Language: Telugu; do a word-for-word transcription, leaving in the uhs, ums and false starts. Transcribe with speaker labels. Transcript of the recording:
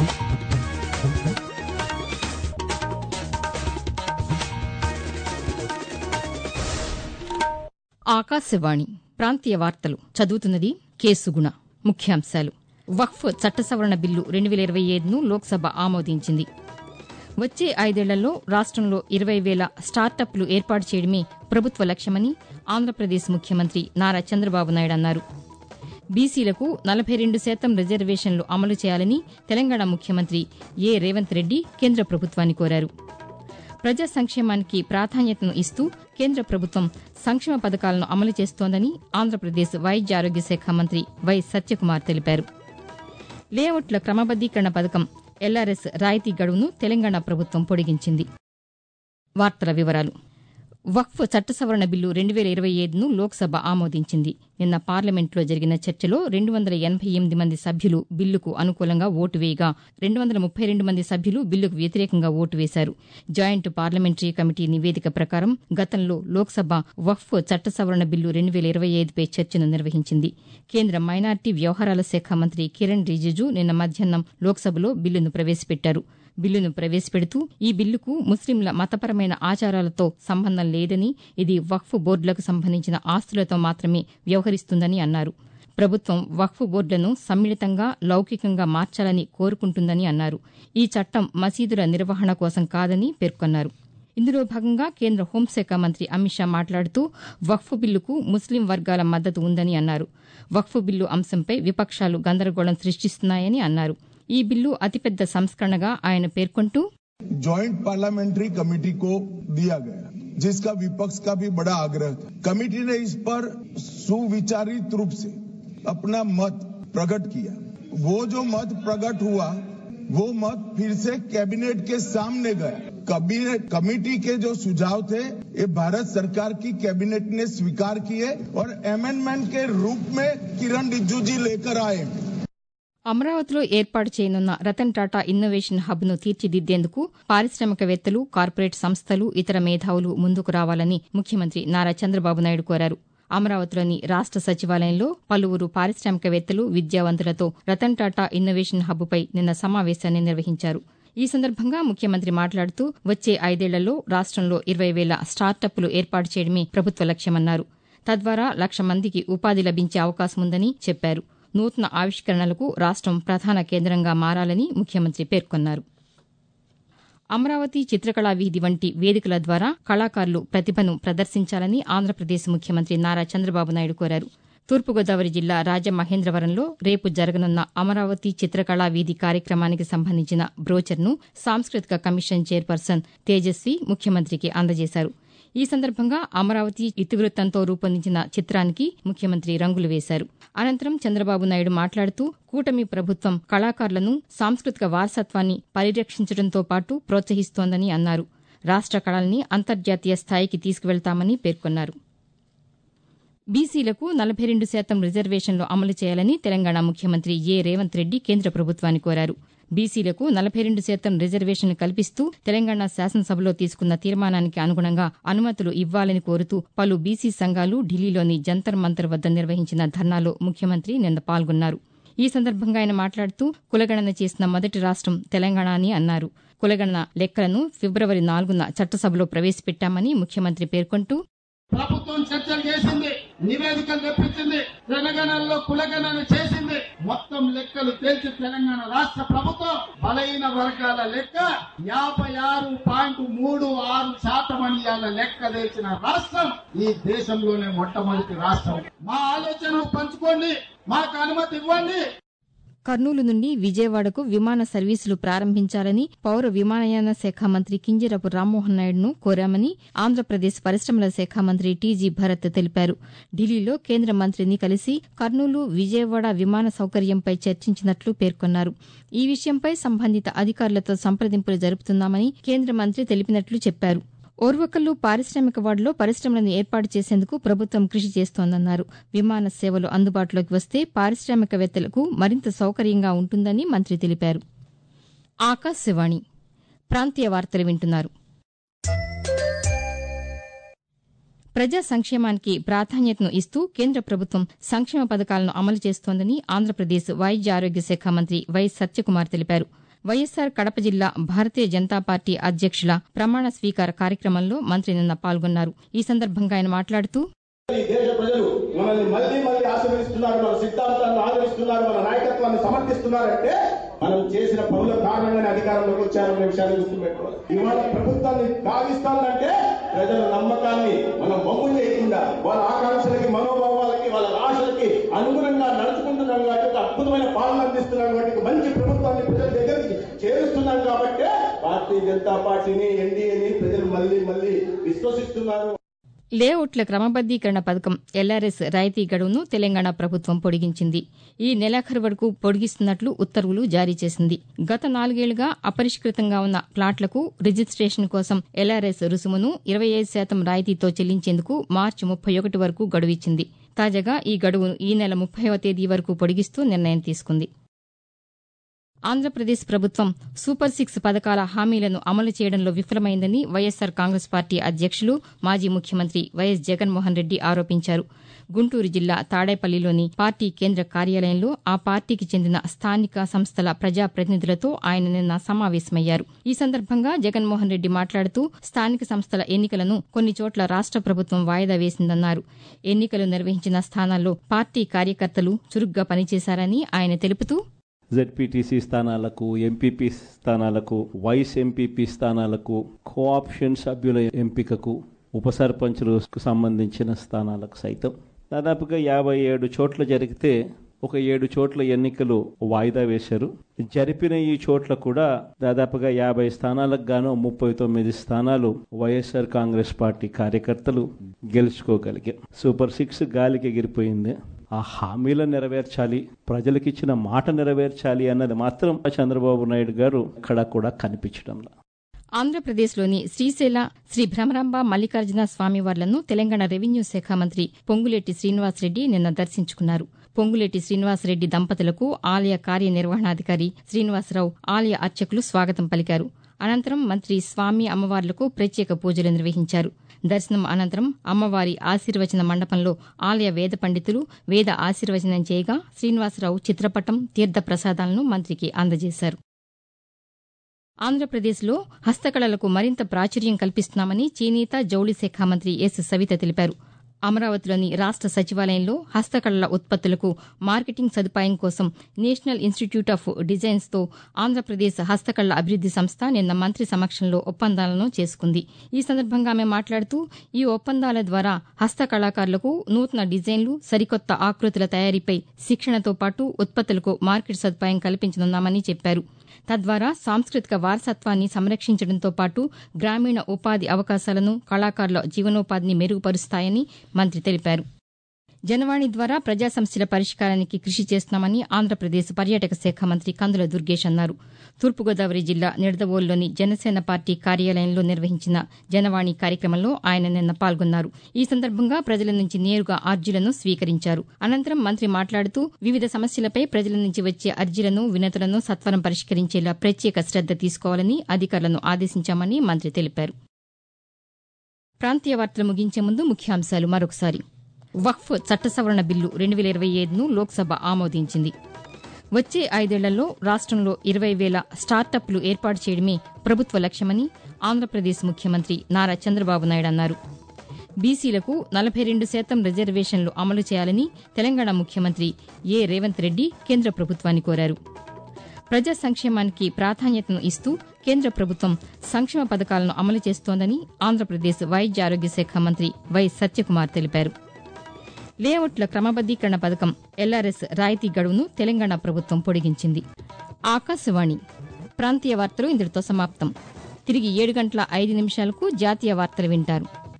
Speaker 1: ఆకాశవాణి ప్రాంతీయ వార్తలు చదువుతున్నది కేసుగుణ. ముఖ్యాంశాలు. వక్ఫ్ చట్ట సవరణ బిల్లు రెండు వేల ఇరవై ఐదును లోక్సభ ఆమోదించింది. వచ్చే ఐదేళ్లలో రాష్టంలో ఇరవై వేల స్టార్టప్లు ఏర్పాటు చేయడమే ప్రభుత్వ లక్ష్యమని ఆంధ్రప్రదేశ్ ముఖ్యమంత్రి నారా చంద్రబాబు నాయుడు అన్నారు. బీసీలకు నలభై రెండు శాతం రిజర్వేషన్లు అమలు చేయాలని తెలంగాణ ముఖ్యమంత్రి ఏ రేవంత్ రెడ్డి కేంద్ర ప్రభుత్వాన్ని కోరారు. ప్రజా సంక్షేమానికి ప్రాధాన్యతను ఇస్తూ కేంద్ర ప్రభుత్వం సంక్షేమ పథకాలను అమలు చేస్తోందని ఆంధ్రప్రదేశ్ వైద్య ఆరోగ్య శాఖ మంత్రి వై సత్యకుమార్ తెలిపారు. లేఅవుట్ల క్రమబద్దీకరణ పథకం ఎల్ఆర్ఎస్ రాయితీ గడువును తెలంగాణ ప్రభుత్వం పొడిగించింది. వార్తల వివరాలు. వక్ఫ్ చట్ట సవరణ బిల్లు రెండు వేల ఇరవై ఐదును లోక్సభ ఆమోదించింది. నిన్న పార్లమెంట్లో జరిగిన చర్చలో రెండు వందల ఎనభై ఎనిమిది మంది సభ్యులు బిల్లుకు అనుకూలంగా ఓటు వేయగా రెండు వందల ముప్పై రెండు మంది సభ్యులు బిల్లుకు వ్యతిరేకంగా ఓటు వేశారు. జాయింట్ పార్లమెంటరీ కమిటీ నివేదిక ప్రకారం గతంలో లోక్సభ వక్ఫ్ చట్ట సవరణ బిల్లు రెండు వేల ఇరవై ఐదుపై చర్చను నిర్వహించింది. కేంద్ర మైనార్టీ వ్యవహారాల శాఖ మంత్రి కిరణ్ రిజిజు నిన్న మధ్యాహ్నం లోక్సభలో బిల్లును ప్రవేశపెట్టారు. బిల్లును ప్రవేశపెడుతూ ఈ బిల్లుకు ముస్లింల మతపరమైన ఆచారాలతో సంబంధం లేదని, ఇది వక్ఫ్ బోర్డులకు సంబంధించిన ఆస్తులతో మాత్రమే వ్యవహరిస్తుందని అన్నారు. ప్రభుత్వం వక్ఫ్ బోర్డులను సమ్మిళితంగా, లౌకికంగా మార్చాలని కోరుకుంటుందని అన్నారు. ఈ చట్టం మసీదుల నిర్వహణ కోసం కాదని పేర్కొన్నారు. ఇందులో భాగంగా కేంద్ర హోంశాఖ మంత్రి అమిత్ షా మాట్లాడుతూ వక్ఫ్ బిల్లుకు ముస్లిం వర్గాల మద్దతు ఉందని అన్నారు. వక్ఫ్ బిల్లు అంశంపై విపక్షాలు గందరగోళం సృష్టిస్తున్నాయని అన్నారు. ఈ బిల్లు అతిపెద్ద సంస్కరణగా ఆయన పేర్కొంటూ
Speaker 2: जॉइंट पार्लियामेंट्री कमेटी को दिया गया, जिसका विपक्ष का भी बड़ा आग्रह था। कमेटी ने इस पर सुविचारित रूप से अपना मत प्रकट किया। वो जो मत प्रकट हुआ वो मत फिर से कैबिनेट के सामने गया। कैबिनेट कमेटी के जो सुझाव थे ये भारत सरकार की कैबिनेट ने स्वीकार किए और अमेंडमेंट के रूप में किरण रिजिजू जी लेकर आए।
Speaker 1: అమరావతిలో ఏర్పాటు చేయనున్న రతన్ టాటా ఇన్నోవేషన్ హబ్ను తీర్చిదిద్దేందుకు పారిశామికవేత్తలు, కార్పొరేట్ సంస్థలు, ఇతర మేధావులు ముందుకు రావాలని ముఖ్యమంత్రి నారా చంద్రబాబు నాయుడు కోరారు. అమరావతిలోని రాష్ట సచివాలయంలో పలువురు పారిశామికవేత్తలు, విద్యావంతులతో రతన్ టాటా ఇన్నోవేషన్ హబ్పై నిన్న సమావేశాన్ని నిర్వహించారు. ఈ సందర్భంగా ముఖ్యమంత్రి మాట్లాడుతూ వచ్చే ఐదేళ్లలో రాష్టంలో ఇరవై వేల స్టార్టప్లు ఏర్పాటు చేయడమే ప్రభుత్వ లక్ష్యమన్నారు. తద్వారా లక్ష మందికి ఉపాధి లభించే అవకాశముందని చెప్పారు. నూతన ఆవిష్కరణలకు రాష్టం ప్రధాన కేంద్రంగా మారాలని ముఖ్యమంత్రి పేర్కొన్నారు. అమరావతి చిత్రకళా వీధి వంటి వేదికల ద్వారా కళాకారులు ప్రతిభను ప్రదర్శించాలని ఆంధ్రప్రదేశ్ ముఖ్యమంత్రి నారా చంద్రబాబు నాయుడు కోరారు. తూర్పుగోదావరి జిల్లా రాజమహేంద్రవరంలో రేపు జరగనున్న అమరావతి చిత్రకళా వీధి కార్యక్రమానికి సంబంధించిన బ్రోచర్ను సాంస్కృతిక కమిషన్ చైర్పర్సన్ తేజస్వి ముఖ్యమంత్రికి అందజేశారు. ఈ సందర్భంగా అమరావతి ఇతివృత్తంతో రూపొందించిన చిత్రానికి ముఖ్యమంత్రి రంగులు వేశారు. అనంతరం చంద్రబాబు నాయుడు మాట్లాడుతూ కూటమి ప్రభుత్వం కళాకారులను, సాంస్కృతిక వారసత్వాన్ని పరిరక్షించడంతో పాటు ప్రోత్సహిస్తోందని అన్నారు. రాష్ట కళల్ని అంతర్జాతీయ స్థాయికి తీసుకువెళ్తామని పేర్కొన్నారు. బీసీలకు నలభై రెండు శాతం రిజర్వేషన్లు అమలు చేయాలని తెలంగాణ ముఖ్యమంత్రి ఏ రేవంత్ రెడ్డి కేంద్ర ప్రభుత్వాన్ని కోరారు. బీసీలకు నలభై రెండు శాతం రిజర్వేషన్లు కల్పిస్తూ తెలంగాణ శాసనసభలో తీసుకున్న తీర్మానానికి అనుగుణంగా అనుమతులు ఇవ్వాలని కోరుతూ పలు బీసీ సంఘాలు ఢిల్లీలోని జంతర్ మంతర్ వద్ద నిర్వహించిన ధర్నాలో ముఖ్యమంత్రి నిన్న పాల్గొన్నారు. ఈ సందర్భంగా ఆయన మాట్లాడుతూ కులగణన చేసిన మొదటి రాష్టం తెలంగాణ అని అన్నారు. కులగణన లెక్కలను ఫిబ్రవరి నాలుగున చట్టసభలో ప్రవేశపెట్టామని ముఖ్యమంత్రి పేర్కొంటూ
Speaker 3: ప్రభుత్వం చర్చలు చేసింది, నివేదికలు తెప్పించింది, తెలంగాణలో కులగణన చేసింది, మొత్తం లెక్కలు తేల్చి తెలంగాణ రాష్ట్ర ప్రభుత్వం బలహీన వర్గాల లెక్క యాభై ఆరు పాయింట్ మూడు ఆరు శాతం అని లెక్క తెచ్చిన రాష్ట్రం ఈ దేశంలోనే మొట్టమొదటి రాష్ట్రం. మా ఆలోచన పంచుకోండి, మాకు అనుమతి ఇవ్వండి.
Speaker 1: కర్నూలు నుండి విజయవాడకు విమాన సర్వీసులు ప్రారంభించాలని పౌర విమానయాన శాఖ మంత్రి కింజరాపు రామ్మోహన్ నాయుడును కోరామని ఆంధ్రప్రదేశ్ పరిశ్రమల శాఖ మంత్రి టీజీ భరత్ తెలిపారు. ఢిల్లీలో కేంద్ర మంత్రిని కలిసి కర్నూలు, విజయవాడ విమాన సౌకర్యంపై చర్చించినట్లు పేర్కొన్నారు. ఈ విషయంపై సంబంధిత అధికారులతో సంప్రదింపులు జరుపుతున్నామని కేంద్ర మంత్రి తెలిపినట్లు చెప్పారు. ఓర్వకల్లు పారిశామిక వాడలో పరిశ్రమలను ఏర్పాటు చేసేందుకు ప్రభుత్వం కృషి చేస్తోందన్నారు. విమాన సేవలు అందుబాటులోకి వస్తే పారిశామికవేత్తలకు మరింత సౌకర్యంగా ఉంటుందని మంత్రి తెలిపారు. ఆకాశవాణి ప్రాంతీయ వార్తలు వింటున్నారు. ప్రజా సంక్షేమానికి ప్రాధాన్యతను ఇస్తూ కేంద్ర ప్రభుత్వం సంక్షేమ పథకాలను అమలు చేస్తోందని ఆంధ్రప్రదేశ్ వైద్య ఆరోగ్య శాఖ మంత్రి వై సత్యకుమార్ తెలిపారు. వైఎస్సార్ కడప జిల్లా భారతీయ జనతా పార్టీ అధ్యక్షుల ప్రమాణ స్వీకార కార్యక్రమంలో మంత్రి నిన్న పాల్గొన్నారు. ఈ సందర్భంగా ఆయన మాట్లాడుతూ
Speaker 4: ఈ దేశ ప్రజలు మనల్ని మళ్లీ మళ్లీ ఆశీర్వదిస్తున్నారు, మన సిద్ధాంతాలను ఆదరిస్తున్నారు, మన నాయకత్వాన్ని సమర్థిస్తున్నారంటే మనం చేసిన పనుల కారణంగానే అధికారంలోకి వచ్చారనే విషయాన్ని గుర్తుపెట్టుకోవాలి. ఇవాళ ప్రభుత్వాన్ని సాగిస్తానంటే ప్రజల నమ్మకాన్ని మనం వమ్ము చేయకుండా వాళ్ళ ఆకాంక్షలకి, మనోభావాలకి, వాళ్ళ ఆశలకి అనుగుణంగా నడుచుకుంటున్నాం కాబట్టి ఒక అద్భుతమైన పాలన అందిస్తున్నాం కాబట్టి మంచి ప్రభుత్వాన్ని ప్రజల దగ్గరికి చేరుస్తున్నాం కాబట్టి భారతీయ జనతా పార్టీని, ఎన్డీఏని ప్రజలు మళ్లీ మళ్లీ విశ్వసిస్తున్నారు.
Speaker 1: లేఅవుట్ల క్రమబద్దీకరణ పథకం ఎల్ఆర్ఎస్ రాయితీ గడువును తెలంగాణ ప్రభుత్వం పొడిగించింది. ఈ నెలాఖరు వరకు పొడిగిస్తున్నట్లు ఉత్తర్వులు జారీ చేసింది. గత నాలుగేళ్లుగా అపరిష్కృతంగా ఉన్న ప్లాట్లకు రిజిస్టేషన్ కోసం ఎల్ఆర్ఎస్ రుసుమును ఇరవై ఐదు శాతం రాయితీతో చెల్లించేందుకు మార్చి ముప్పై ఒకటి వరకు గడువిచ్చింది. తాజాగా ఈ గడువును ఈ నెల ముప్పైవ తేదీ వరకు పొడిగిస్తూ నిర్ణయం తీసుకుంది. ఆంధ్రప్రదేశ్ ప్రభుత్వం సూపర్ సిక్స్ పథకాల హామీలను అమలు చేయడంలో విఫలమైందని వైఎస్సార్ కాంగ్రెస్ పార్టీ అధ్యక్షులు, మాజీ ముఖ్యమంత్రి వైఎస్ జగన్మోహన్ రెడ్డి ఆరోపించారు. గుంటూరు జిల్లా తాడేపల్లిలోని పార్టీ కేంద్ర కార్యాలయంలో ఆ పార్టీకి చెందిన స్థానిక సంస్థల ప్రజాప్రతినిధులతో ఆయన నిన్న సమావేశమయ్యారు. ఈ సందర్భంగా జగన్మోహన్ రెడ్డి మాట్లాడుతూ స్థానిక సంస్థల ఎన్నికలను కొన్ని చోట్ల రాష్ట ప్రభుత్వం వాయిదా వేసిందన్నారు. ఎన్నికలు నిర్వహించిన స్థానాల్లో పార్టీ కార్యకర్తలు చురుగ్గా పనిచేశారని ఆయన తెలుపుతూ
Speaker 5: జెడ్పీటీసీ స్థానాలకు, ఎంపీపీ స్థానాలకు, వైస్ ఎంపీపీ స్థానాలకు, కోఆప్షన్ సభ్యుల ఎంపికకు, ఉప సర్పంచులకు సంబంధించిన స్థానాలకు సైతం దాదాపుగా యాభై ఏడు చోట్ల జరిగితే ఒక ఏడు చోట్ల ఎన్నికలు వాయిదా వేశారు. జరిపిన ఈ చోట్ల కూడా దాదాపుగా యాభై స్థానాలకు గాను ముప్పై తొమ్మిది స్థానాలు వైఎస్ఆర్ కాంగ్రెస్ పార్టీ కార్యకర్తలు గెలుచుకోగలిగారు. సూపర్ సిక్స్ గాలికి ఎగిరిపోయింది. ఆ హామీలను నెరవేర్చాలి, ప్రజలకు ఇచ్చిన మాట నెరవేర్చాలి అన్నది మాత్రం చంద్రబాబు నాయుడు గారు అక్కడ కూడా కనిపించడంలా.
Speaker 1: ఆంధ్రప్రదేశ్లోని శ్రీశైల శ్రీ భ్రమరాంబ మల్లికార్జున స్వామివార్లను తెలంగాణ రెవెన్యూ శాఖ మంత్రి పొంగులేటి శ్రీనివాసరెడ్డి నిన్న దర్శించుకున్నారు. పొంగులేటి శ్రీనివాసరెడ్డి దంపతులకు ఆలయ కార్యనిర్వహణాధికారి శ్రీనివాసరావు, ఆలయ అర్చకులు స్వాగతం పలికారు. అనంతరం మంత్రి స్వామి అమ్మవార్లకు ప్రత్యేక పూజలు నిర్వహించారు. దర్శనం అనంతరం అమ్మవారి ఆశీర్వచన మండపంలో ఆలయ వేద పండితులు వేద ఆశీర్వచనం చేయగా శ్రీనివాసరావు చిత్రపటం, తీర్థ ప్రసాదాలను మంత్రికి అందజేశారు. ఆంధ్రప్రదేశ్లో హస్తకళలకు మరింత ప్రాచుర్యం కల్పిస్తున్నామని చేనేత, జౌళి శాఖ మంత్రి ఎస్ సవిత తెలిపారు. అమరావతిలోని రాష్ట సచివాలయంలో హస్తకళల ఉత్పత్తులకు మార్కెటింగ్ సదుపాయం కోసం నేషనల్ ఇన్స్టిట్యూట్ ఆఫ్ డిజైన్స్తో ఆంధ్రప్రదేశ్ హస్తకళల అభివృద్ది సంస్థ నిన్న మంత్రి సమక్షంలో ఒప్పందాలను చేసుకుంది. ఈ సందర్భంగా ఆమె మాట్లాడుతూ ఈ ఒప్పందాల ద్వారా హస్తకళాకారులకు నూతన డిజైన్లు, సరికొత్త ఆకృతుల తయారీపై శిక్షణతో పాటు ఉత్పత్తులకు మార్కెట్ సదుపాయం కల్పించనున్నామని చెప్పారు. తద్వారా సాంస్కృతిక వారసత్వాన్ని సంరక్షించడంతో పాటు గ్రామీణ ఉపాధి అవకాశాలను, కళాకారుల జీవనోపాధిని మెరుగుపరుస్తాయని మంత్రి తెలిపారు. జనవాణి ద్వారా ప్రజా సమస్యల పరిష్కారానికి కృషి చేస్తున్నామని ఆంధ్రప్రదేశ్ పర్యాటక శాఖ మంత్రి కందుల దుర్గేష్ అన్నారు. తూర్పుగోదావరి జిల్లా నిడదవోలులోని జనసేన పార్టీ కార్యాలయంలో నిర్వహించిన జనవాణి కార్యక్రమంలో ఆయన నిన్న పాల్గొన్నారు. ఈ సందర్భంగా ప్రజల నుంచి నేరుగా అర్జీలను స్వీకరించారు. అనంతరం మంత్రి మాట్లాడుతూ వివిధ సమస్యలపై ప్రజల నుంచి వచ్చే అర్జీలను, వినతులను సత్వరం పరిష్కరించేలా ప్రత్యేక శ్రద్ద తీసుకోవాలని అధికారులను ఆదేశించామని మంత్రి తెలిపారు. ప్రాంతీయ వార్తలు ముగించే ముందు ముఖ్యాంశాలు మరొకసారి. వక్ఫ్ చట్ట సవరణ బిల్లు రెండు వేల ఇరవై ఐదును లోక్సభ ఆమోదించింది. వచ్చే ఐదేళ్లలో రాష్టంలో ఇరవై వేల స్టార్టప్లు ఏర్పాటు చేయడమే ప్రభుత్వ లక్ష్యమని ఆంధ్రప్రదేశ్ ముఖ్యమంత్రి నారా చంద్రబాబు నాయుడు అన్నారు. బీసీలకు నలభై రెండు శాతం రిజర్వేషన్లు అమలు చేయాలని తెలంగాణ ముఖ్యమంత్రి ఏ రేవంత్ రెడ్డి కేంద్ర ప్రభుత్వాన్ని కోరారు. ప్రజా సంక్షేమానికి ప్రాధాన్యతను ఇస్తూ కేంద్ర ప్రభుత్వం సంక్షేమ పథకాలను అమలు చేస్తోందని ఆంధ్రప్రదేశ్ వైద్య ఆరోగ్య శాఖ మంత్రి వై సత్యకుమార్ తెలిపారు. లేఅవుట్ల క్రమబద్దీకరణ పథకం ఎల్ఆర్ఎస్ రాయితీ గడువును తెలంగాణ ప్రభుత్వం పొడిగించింది. ఆకాశవాణి ప్రాంతీయ వార్తలు ఇంతటితో సమాప్తం. తిరిగి ఏడు గంటల ఐదు నిమిషాలకు జాతీయ వార్తలు వింటారు.